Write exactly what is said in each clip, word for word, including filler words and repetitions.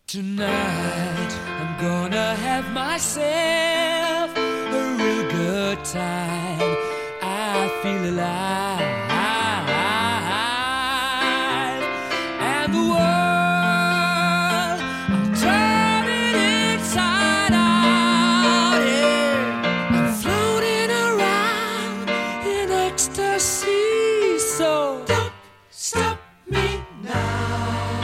Tonight I'm gonna have myself a real good time. I feel alive, and the world I'm turning inside out. Yeah, I'm floating around in ecstasy. So don't stop me now.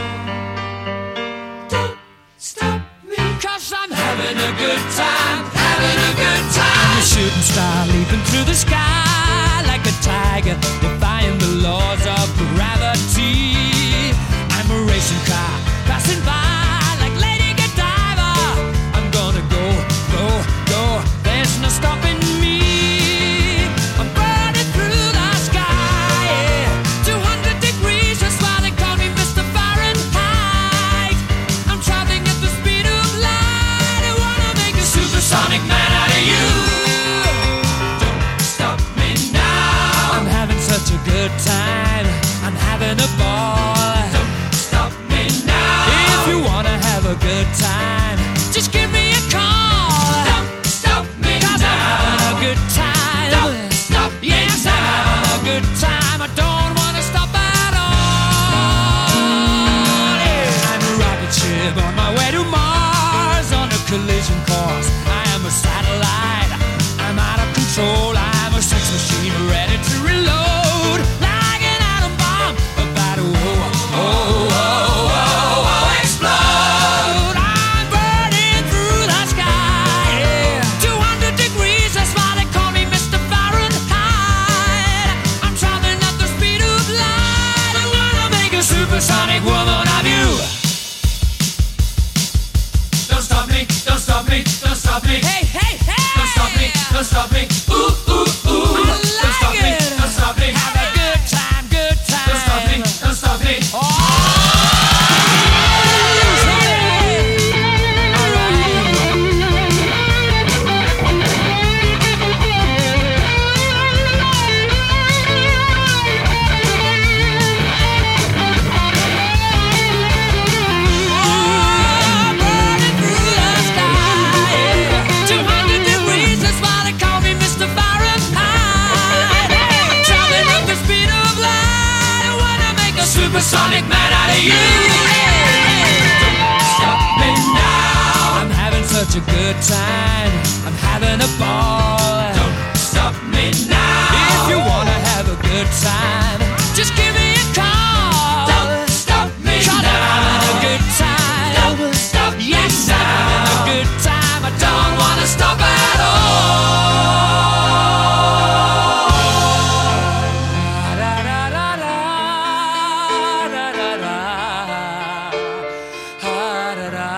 I'm having a good time, having a good time. I'm a shooting star leaping through the sky like a tiger, defying the laws of gravity. I'm a racing car passing by like Lady Godiva. I'm gonna go, go, go. There's no stopping me. I'm burning through the sky, yeah. two hundred degrees, that's why they call me Mister Fahrenheit. I'm traveling at the speed of light. Supersonic man out of you. Don't stop me now. I'm having such a good time. I'm having a ball. Don't stop me now. If you wanna have a good time, just give me a call. Don't stop me 'Cause now. I'm having a good time. Don't stop me yes, now. I'm having a good time. I don't wanna stop at all. Yeah. I'm a rocket ship on my way to Mars on a collision course. I'm a satellite, I'm out of control. I'm a sex machine ready to reload, like an atom bomb about to oh, oh, oh, oh, oh, explode. I'm burning through the sky, yeah. two hundred degrees, that's why they call me Mister Fahrenheit. I'm traveling at the speed of light. I'm gonna make a supersonic woman of you. Don't stop me, don't stop me, don't stop me. Hey, hey, hey! Don't stop me, don't stop me. Ooh, ooh, ooh. I like don't stop it. me, don't stop me. Have a good time, good time. Don't stop me, don't stop me. Oh! Supersonic man out of you. Don't stop me now. I'm having such a good time. I'm having a ball. Don't stop me now. If you wanna have a good time, just give me a call. Don't stop me now. I'm having a good time. Don't stop me yes, now. I'm having a good time. I don't wanna stop at all. Da da da.